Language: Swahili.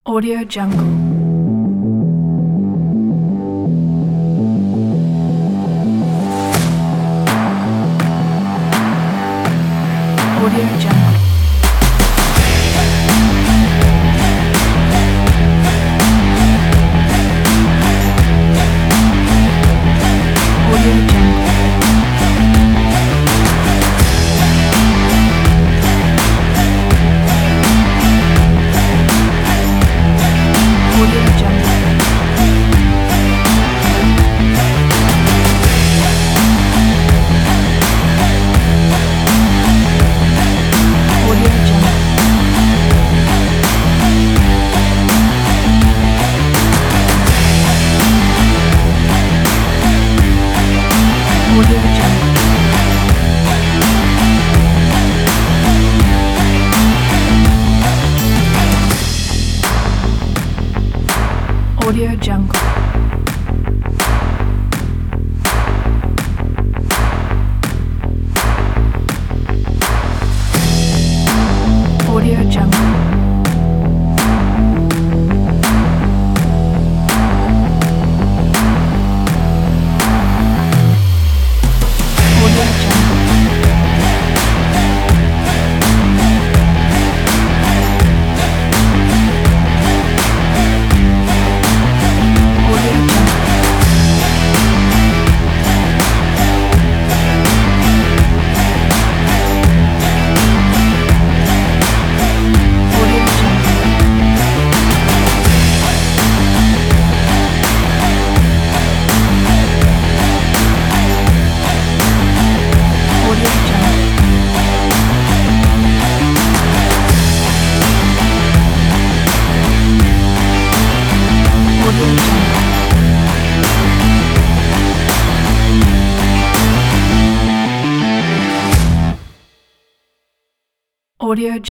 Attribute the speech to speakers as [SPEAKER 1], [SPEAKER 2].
[SPEAKER 1] Audio Jungle. Audio Jungle. Audio Jungle. Audio Jungle. Audio Jungle. Audio Jungle. Audio Jungle. Audio Jungle. Audio Jungle. Audio Jungle. Audio Jungle. Audio Jungle. Audio Jungle. Audio